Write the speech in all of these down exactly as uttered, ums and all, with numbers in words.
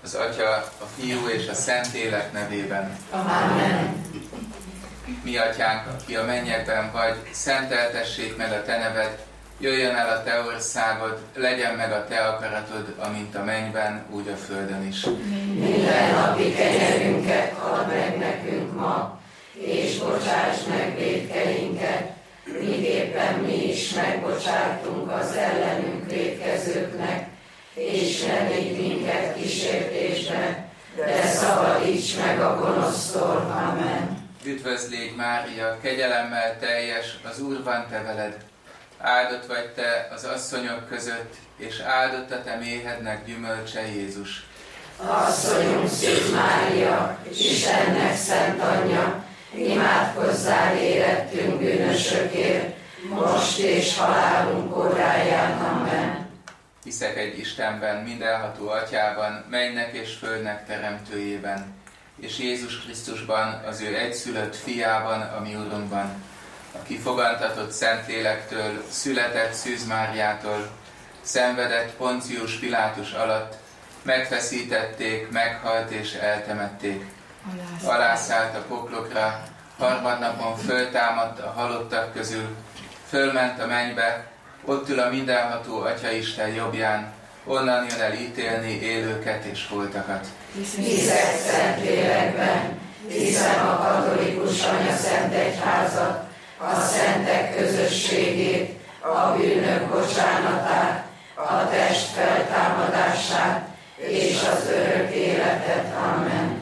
Az Atya, a Fiú és a Szentlélek nevében. Amen. Mi Atyánk, aki a mennyekben vagy, szenteltessék meg a Te neved, jöjjön el a Te országod, legyen meg a Te akaratod, amint a mennyben, úgy a földön is. Mindennapi kenyerünket add meg nekünk ma, és bocsáss meg vétkeinket, miképpen mi is megbocsátunk az ellenünk vétkezőknek, és ne vigy minket kísértésbe, de szabadíts meg a gonosztól. Amen. Üdvözlégy Mária, kegyelemmel teljes, az Úr van te veled. Áldott vagy te az asszonyok között, és áldott a te méhednek gyümölcse Jézus. Asszonyunk Szűz Mária, Istennek szent anyja, imádkozzál érettünk bűnösökért, most és halálunk óráján. Amen. Hiszek egy Istenben, mindenható Atyában, mennynek és földnek teremtőjében, és Jézus Krisztusban, az ő egyszülött fiában, a mi Urunkban, aki fogantatott Szentlélektől, született Szűz Máriától, szenvedett Poncius Pilátus alatt, megfeszítették, meghalt és eltemették. Alászállt a poklokra, harmadnapon föltámadt a halottak közül, fölment a mennybe, ott ül a mindenható Atyaisten jobbján, onnan jön el ítélni élőket és holtakat. Hiszek Szentlélekben, hiszem a katolikus anyaszentegyházat, a szentek közösségét, a bűnök bocsánatát, a test feltámadását és az örök életet. Amen.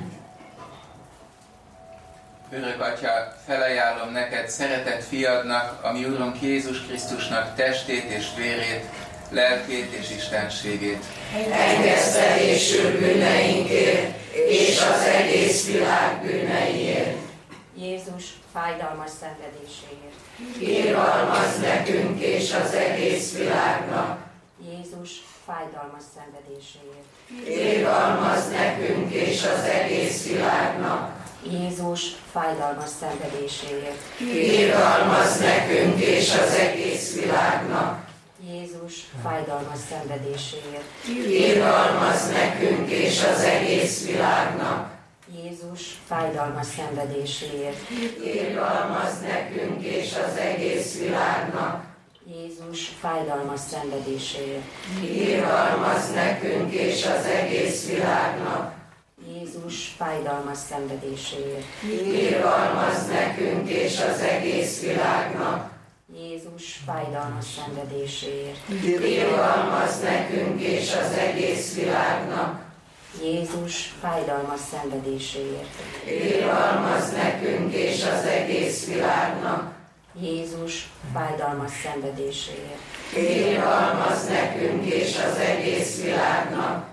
Örök Atya, felajánlom neked szeretett fiadnak, a mi Urunk Jézus Krisztusnak testét és vérét, lelkét és istenségét. Engesztelésül bűneinkért és az egész világ bűneiért. Jézus fájdalmas szenvedéséért. Irgalmazz nekünk és az egész világnak. Jézus fájdalmas szenvedéséért. Irgalmazz nekünk és az egész világnak. Jézus fájdalmas szenvedéséért. Irgalmazz nekünk és az egész világnak. Jézus fájdalmas szenvedéséért. Irgalmazz nekünk és az egész világnak. Jézus fájdalmas szenvedéséért. Irgalmazz nekünk és az egész világnak. Jézus fájdalmas szenvedéséért. Irgalmazz nekünk és az egész világnak. Jézus fájdalmas szenvedéséért. Irgalmazz nekünk és az egész világnak. Jézus fájdalmas szenvedéséért. Irgalmazz nekünk és az egész világnak. Jézus fájdalmas szenvedéséért. Irgalmazz nekünk és az egész világnak. Jézus fájdalmas szenvedéséért. Irgalmazz nekünk és az egész világnak.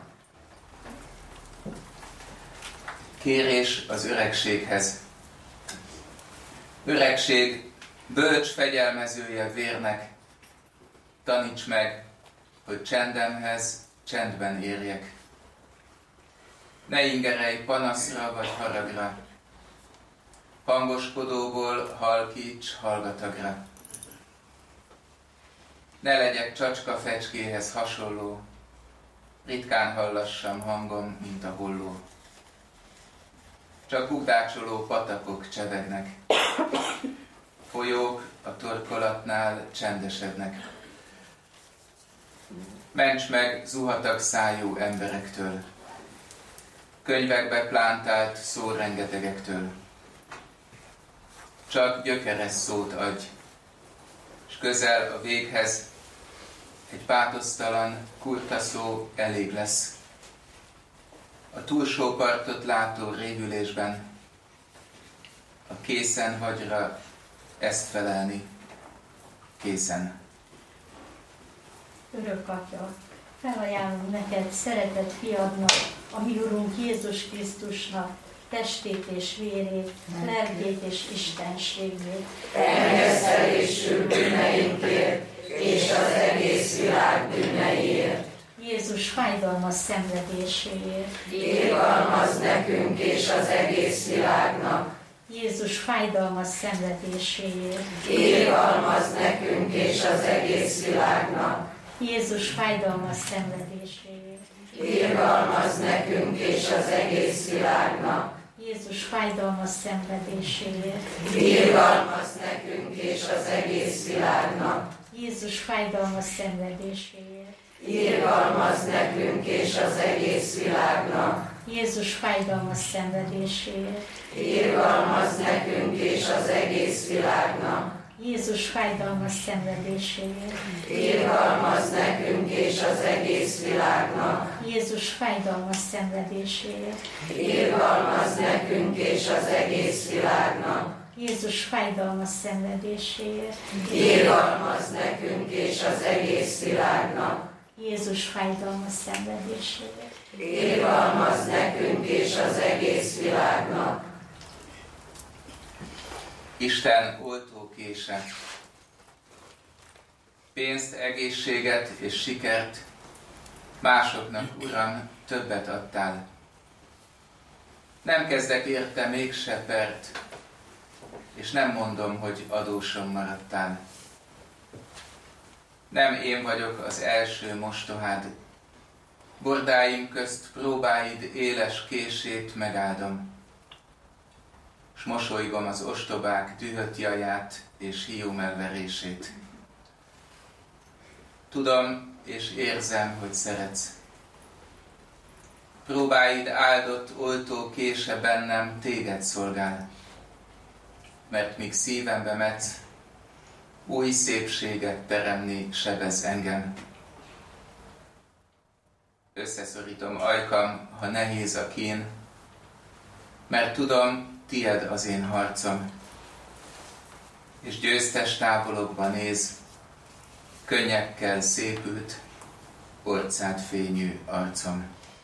Kérés az öregséghez. Öregség, bölcs fegyelmezője vérnek, taníts meg, hogy csendemhez csendben érjek. Ne ingerelj panaszra vagy haragra, hangoskodóból halkíts hallgatagra. Ne legyek csacska fecskéhez hasonló, ritkán hallassam hangom, mint a holló. Csak bukdácsoló patakok csevegnek, folyók a torkolatnál csendesednek. Ments meg zuhatag szájú emberektől, könyvekbe plántált szó rengetegektől. Csak gyökeres szót adj, s közel a véghez egy pátosztalan, kurta szó elég lesz. A túlsó partot látó révülésben, a készen hagyra ezt felelni, készen. Örök Atya, felajánlom neked szeretett fiadnak, a mi Urunk Jézus Krisztusnak testét és vérét, lelkét és istenségét. Engesztelésül bűneinkért és az egész világ bűneiért. Jézus fájdalmas szenvedéséért. Irgalmazz nekünk és az egész világnak. Jézus fájdalmas szenvedéséért. Irgalmazz nekünk és az egész világnak. Jézus fájdalmas szenvedéséért. Irgalmazz Irgalmazz nekünk és az egész világnak. Jézus fájdalmas szenvedéséért. Irgalmazz nekünk és az egész világnak. Jézus fájdalmas szenvedéséért. Irgalmazz nekünk és az egész világnak. Jézus fájdalmas szenvedéséért. Irgalmazz nekünk és az egész világnak. Jézus fájdalmas szenvedéséért. Irgalmazz nekünk és az egész világnak. Jézus fájdalmas szenvedéséért. Irgalmazz nekünk és az egész világnak. Jézus fájdalmas szenvedéséért. Irgalmazz nekünk és az egész világnak. Jézus fájdalmas szenvedéséért. Irgalmazz nekünk és az egész világnak. Isten oltókése. Pénzt, egészséget és sikert másoknak, Uram, többet adtál. Nem kezdek érte mégse pert, és nem mondom, hogy adósom maradtál. Nem én vagyok az első mostohád, bordáim közt próbáid éles kését megáldom, s mosolygom az ostobák dühött jaját és hiúmelverését. Tudom és érzem, hogy szeretsz. Próbáid áldott oltó kése bennem téged szolgál, mert míg szívembe metsz, új szépséget teremni sebez engem. Összeszorítom ajkam, ha nehéz a kín, mert tudom, tied az én harcom, és győztes távolokba néz, könnyekkel szépült, orcád fényű arcom.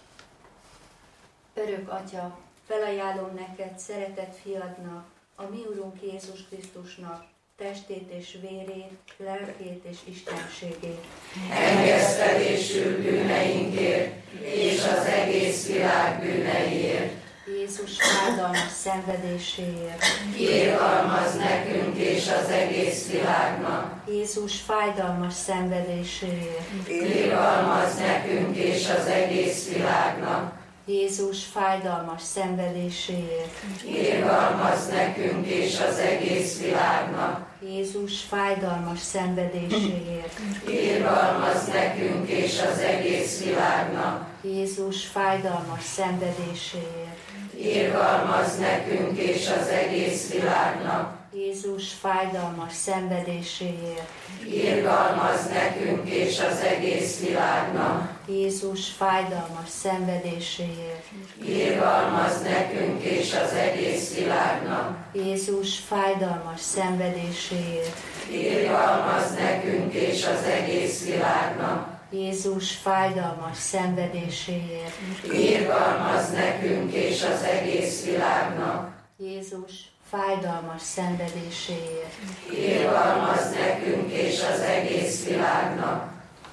Örök Atya, felajánlom neked szeretett fiadnak, a mi Urunk Jézus Krisztusnak, testét és vérét, lelkét és istenségét. Engesztelésül bűneinkért és az egész világ bűneiért. Jézus fájdalmas szenvedéséért. Irgalmazz nekünk és az egész világnak. Jézus fájdalmas szenvedéséért. Irgalmazz nekünk és az egész világnak. Jézus fájdalmas szenvedéséért. Irgalmazz nekünk és az egész világnak. Jézus fájdalmas szenvedéséért. Irgalmazz nekünk és az egész világnak. Jézus fájdalmas szenvedéséért. Irgalmazz nekünk és az egész világnak. Jézus fájdalmas szenvedéséért. Irgalmazz nekünk és az egész világnak. Jézus fájdalmas szenvedéséért. Irgalmazz nekünk és az egész világnak. Jézus fájdalmas szenvedéséért. Irgalmazz nekünk és az egész világnak. Jézus fájdalmas szenvedéséért. Irgalmazz nekünk és az egész világnak. Jézus fájdalmas szenvedéséért. Irgalmazz nekünk és az egész világnak.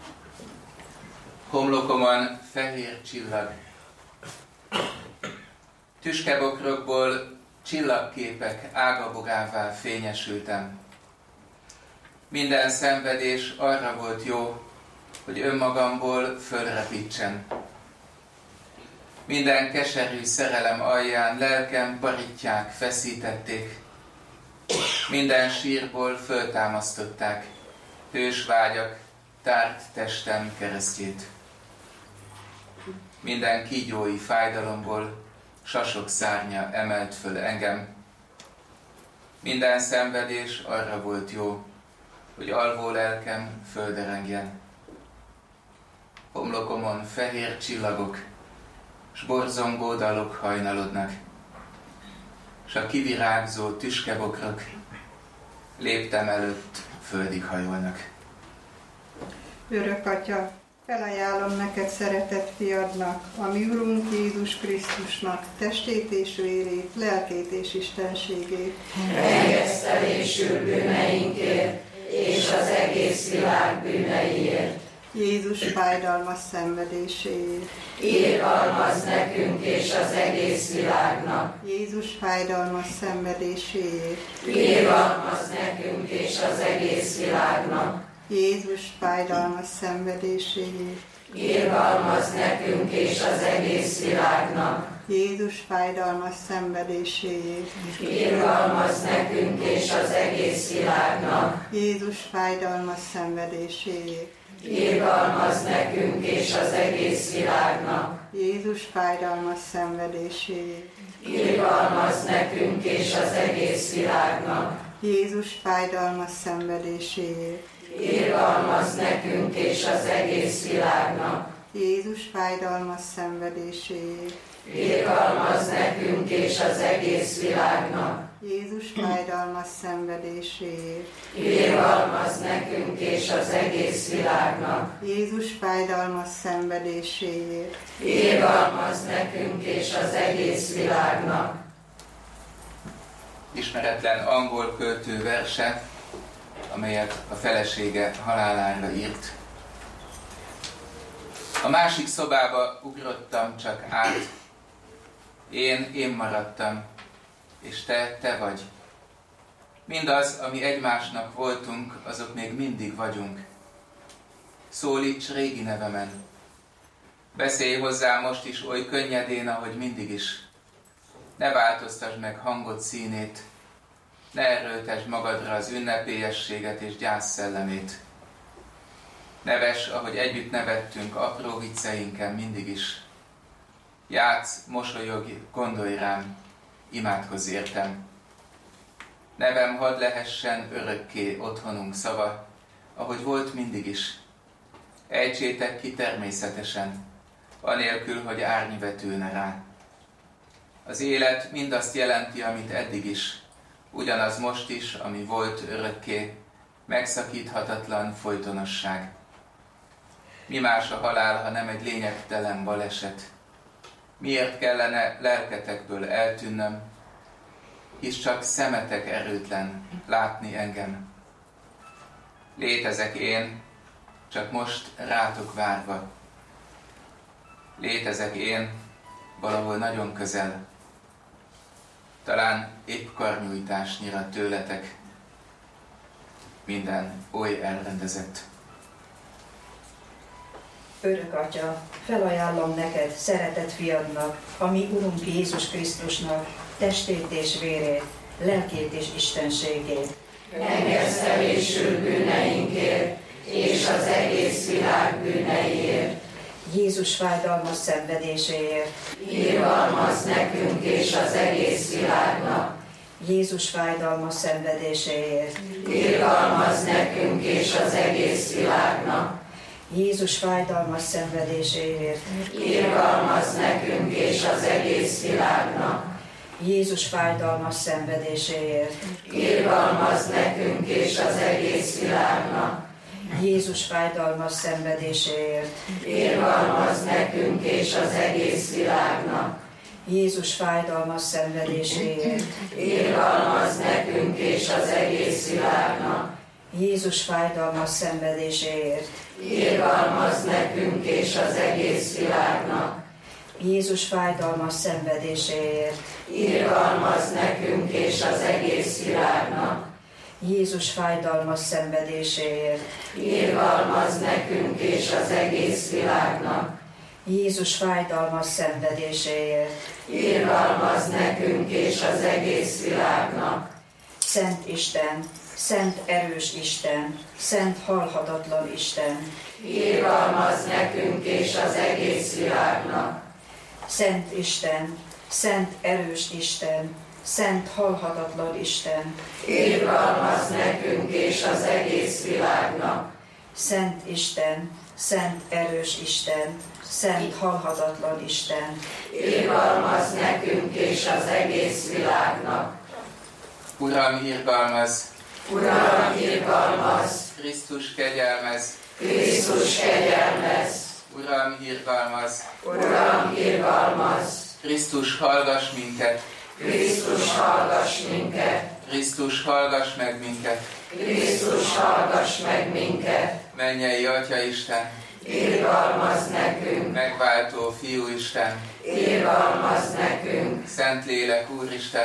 Homlokomon fehér csillag. Tüskebokrokból csillagképek ágabogává fényesültem. Minden szenvedés arra volt jó, hogy önmagamból fölrepítsen. Minden keserű szerelem alján lelkem barítják feszítették. Minden sírból föltámasztották hős vágyak tárt testem keresztjét. Minden kígyói fájdalomból sasok szárnya emelt föl engem. Minden szenvedés arra volt jó, hogy alvó lelkem földerengjen. Homlokomon fehér csillagok, s borzongó dalok hajnalodnak, s a kivirágzó tüskebokrok léptem előtt földig hajolnak. Örök Atya, felajánlom neked szeretett fiadnak, a mi Urunk Jézus Krisztusnak, testét és vérét, lelkét és istenségét. Engesztelésül bűneinkért és az egész világ bűneiért. Jézus fájdalmas szenvedéséért. Irgalmazz nekünk és az egész világnak. Jézus fájdalmas szenvedéséért. Irgalmazz nekünk és az egész világnak. Jézus fájdalmas szenvedéséért, Irgalmazz nekünk és az egész világnak. Jézus fájdalmas szenvedéséért, Irgalmazz nekünk és az egész világnak. Jézus fájdalmas szenvedéséért, Irgalmazz nekünk és az egész világnak. Jézus fájdalmas szenvedéséért, Irgalmazz nekünk és az egész világnak. Jézus fájdalmas szenvedéséért, Irgalmazz nekünk és az egész világnak. Jézus fájdalmas szenvedéséért, Irgalmazz nekünk és az egész világnak. Jézus fájdalmas szenvedéséért, Irgalmazz nekünk és az egész világnak. Jézus fájdalmas szenvedéséért, Irgalmazz nekünk és az egész világnak. Ismeretlen angol költő verse, amelyet a felesége halálára írt. A másik szobába ugrottam csak át. Én, én maradtam, és te, te vagy. Mindaz, ami egymásnak voltunk, azok még mindig vagyunk. Szólíts régi nevemen. Beszélj hozzá most is oly könnyedén, ahogy mindig is. Ne változtasd meg hangod színét, ne erőltesd magadra az ünnepélyességet és gyász szellemét. Neves, ahogy együtt nevettünk apró vicceinken mindig is. Játsz, mosolyogj, gondolj rám, imádkozz értem. Nevem hadd lehessen örökké otthonunk szava, ahogy volt mindig is. Ejtsétek ki természetesen, anélkül, hogy árny vetülne rá. Az élet mindazt jelenti, amit eddig is, ugyanaz most is, ami volt örökké, megszakíthatatlan folytonosság. Mi más a halál, ha nem egy lényegtelen baleset? Miért kellene lelketekből eltűnnöm, hisz csak szemetek erőtlen látni engem. Létezek én, csak most rátok várva. Létezek én, valahol nagyon közel. Talán épp karnyújtásnyira tőletek. Minden oly elrendezett. Örök Atya, felajánlom neked, szeretett fiadnak, a mi Urunk Jézus Krisztusnak, testét és vérét, lelkét és istenségét. Megesztelésül bűneinkért, és az egész világ bűneiért. Jézus fájdalmas szenvedéséért. Irgalmazz nekünk és az egész világnak. Jézus fájdalmas szenvedéséért. Irgalmazz nekünk és az egész világnak. Jézus fájdalmas szenvedéséért. Irgalmazz nekünk és az egész világnak. Jézus fájdalmas szenvedéséért. Irgalmazz nekünk és az egész világnak. Jézus fájdalmas szenvedéséért. Irgalmazz nekünk és az egész világnak. Jézus fájdalmas szenvedéséért. Irgalmazz nekünk és az egész világnak. Jézus fájdalmas szenvedéséért. Irgalmazz nekünk és az egész világnak. Jézus fájdalmas szenvedéséért. Irgalmazz nekünk és az egész világnak. Jézus fájdalmas szenvedéséért. Irgalmazz nekünk és az egész világnak. Jézus fájdalmas szenvedéséért. Irgalmazz nekünk és az egész világnak. Szent Isten, szent erős Isten, szent halhatatlan Isten. Irgalmazz nekünk és az egész világnak. Szent Isten, szent erős Isten, szent halhatatlan Isten. Irgalmazz nekünk és az egész világnak. Szent Isten, szent erős Isten, szent halhatatlan Isten. Irgalmazz nekünk és az egész világnak. Uram, irgalmaz! Uram, irgalmazz! Krisztus, kegyelmez! Krisztus, kegyelmez! Uram, irgalmaz! Uram, irgalmazz! Krisztus, hallgass minket! Krisztus, hallgass minket! Krisztus, hallgass meg minket! Krisztus, hallgass meg minket! Mennyei Atya Isten! Irgalmazz nekünk! Megváltó Fiú Isten! Irgalmazz nekünk! Szentlélek Úristen!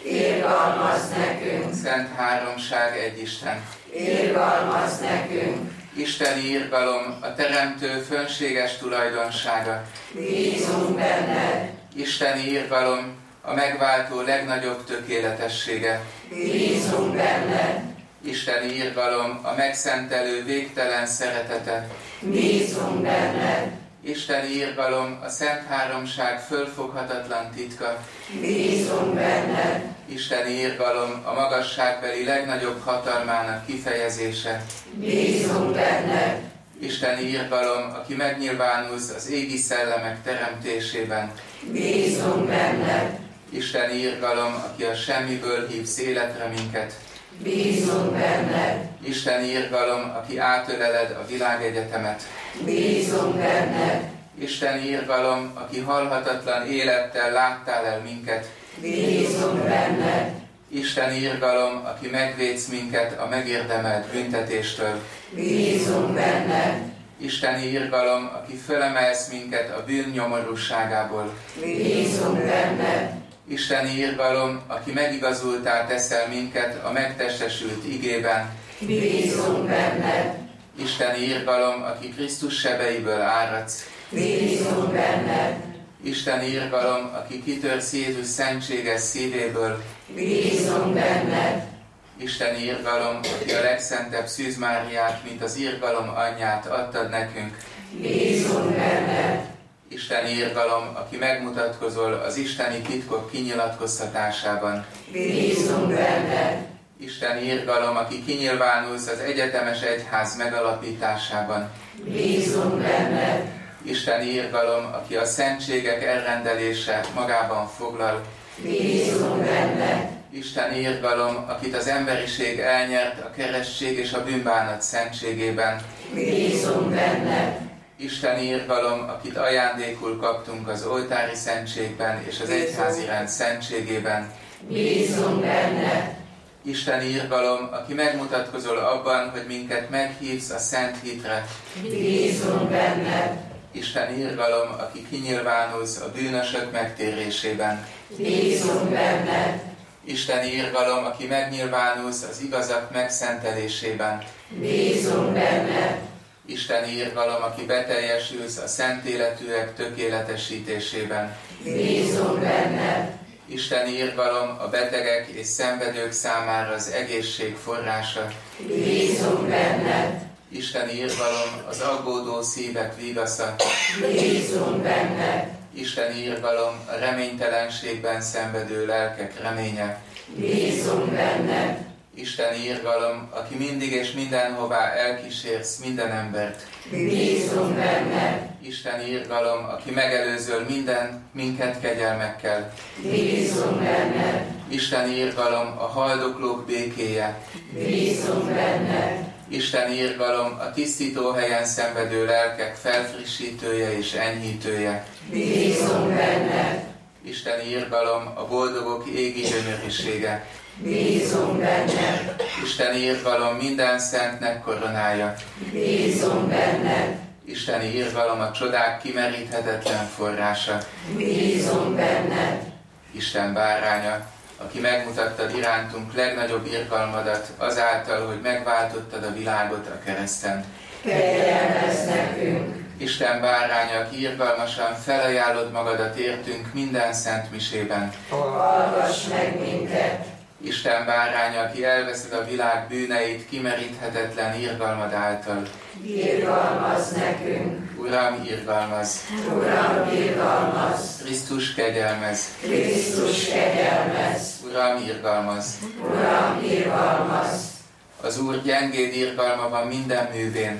Irgalmazz nekünk! Szent Háromság egy Isten! Irgalmazz nekünk! Isteni irgalom a Teremtő fönséges tulajdonsága. Bízunk benned! Isteni irgalom a megváltó legnagyobb tökéletessége. Bízunk benned! Isteni irgalom a megszentelő végtelen szeretete. Bízunk benned! Isteni irgalom a Szent Háromság fölfoghatatlan titka. Bízunk benned! Isteni irgalom a magasságbeli legnagyobb hatalmának kifejezése. Bízunk benned! Isteni irgalom, aki megnyilvánulsz az égi szellemek teremtésében. Bízunk benned! Isteni irgalom, aki a semmiből hívsz életre minket. Bízunk benned! Isteni irgalom, aki átöleled a világegyetemet. Bízunk benned! Isteni irgalom, aki halhatatlan élettel láttál el minket. Bízunk benned! Isteni irgalom, aki megvédsz minket a megérdemelt büntetéstől. Bízunk benned! Isteni irgalom, aki fölemelsz minket a bűn nyomorúságából. Bízunk benned! Isteni irgalom, aki megigazultá teszel minket a megtestesült igében. Bízunk benned! Isteni irgalom, aki Krisztus sebeiből áradsz. Bízunk benned! Isteni irgalom, aki kitörsz Jézus szentséges szívéből. Bízunk benned! Isteni irgalom, aki a legszentebb Szűz Máriát, mint az irgalom anyját adtad nekünk. Bízunk benned! Isteni irgalom, aki megmutatkozol az isteni titkok kinyilatkoztatásában. Bízunk benned! Isteni irgalom, aki kinyilvánulsz az egyetemes egyház megalapításában. Bízunk benned! Isteni irgalom, aki a szentségek elrendelése magában foglal. Bízunk benned! Isteni irgalom, akit az emberiség elnyert a keresztség és a bűnbánat szentségében. Bízunk benned! Isteni irgalom, akit ajándékul kaptunk az oltári szentségben és az egyházi rend szentségében. Bízunk benned! Isteni irgalom, aki megmutatkozol abban, hogy minket meghívsz a szent hitre. Bízunk benned! Isteni irgalom, aki kinyilvánulsz a bűnösök megtérésében. Bízunk benned! Isteni irgalom, aki megnyilvánulsz az igazak megszentelésében. Bízunk benned! Isteni irgalom, aki beteljesülsz a szent életűek tökéletesítésében. Bízunk benned! Isteni irgalom a betegek és szenvedők számára az egészség forrása. Bízunk benned! Isteni irgalom az aggódó szívek vigasza. Bízunk benned! Isteni irgalom a reménytelenségben szenvedő lelkek reménye. Bízunk benned! Isteni irgalom, aki mindig és mindenhová elkísérsz minden embert. Bízunk benned! Isteni irgalom, aki megelőzöl minden minket kegyelmekkel. Bízunk benned! Isteni irgalom, a haldoklók békéje. Bízunk benned! Isteni irgalom, a tisztító helyen szenvedő lelkek felfrissítője és enyhítője. Bízunk benned! Isteni irgalom, a boldogok égi gyönyörűsége. Bízunk benned! Isteni irgalom minden szentnek koronája. Bízunk benned! Isteni irgalom a csodák kimeríthetetlen forrása. Bízunk benned! Isten báránya, aki megmutattad irántunk legnagyobb irgalmadat azáltal, hogy megváltottad a világot a kereszten. Kegyelmezz nekünk! Isten báránya, aki irgalmasan felajánlod magadat értünk minden szent misében. Hallgass meg minket! Isten báránya, aki elveszed a világ bűneit kimeríthetetlen irgalmad által. Irgalmazz nekünk! Uram, irgalmaz! Uram, irgalmazz! Krisztus kegyelmez! Krisztus kegyelmezz! Uram, irgalmaz! Uram, irgalmazz! Az Úr gyengéd irgalma van minden művén.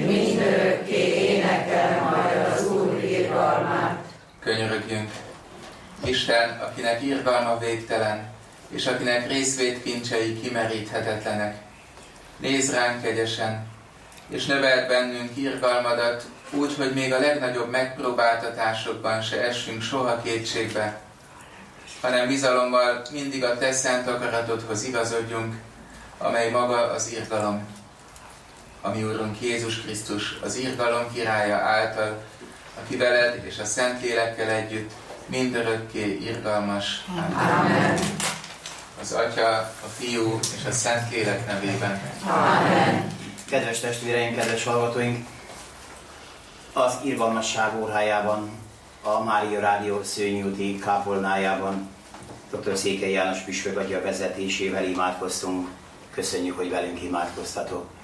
Mindörökké énekel majd az Úr irgalmát. Könyörögjünk! Isten, akinek irgalma végtelen, és akinek részvétkincsei kimeríthetetlenek. Nézz ránk kegyesen, és növeld bennünk irgalmadat, úgy, hogy még a legnagyobb megpróbáltatásokban se essünk soha kétségbe, hanem bizalommal mindig a te szent akaratodhoz igazodjunk, amely maga az irgalom. A mi Úrunk Jézus Krisztus, az irgalom királya által, aki veled és a Szentlélekkel együtt mindörökké irgalmas. Amen. Amen. az Atya, a Fiú és a Szentlélek nevében. Amen. Kedves testvéreim, kedves hallgatóink! Az Irgalmasság órájában, a Mária Rádió Szőnyúti kápolnájában dr. Székely János püspök atya vezetésével imádkoztunk. Köszönjük, hogy velünk imádkoztatok.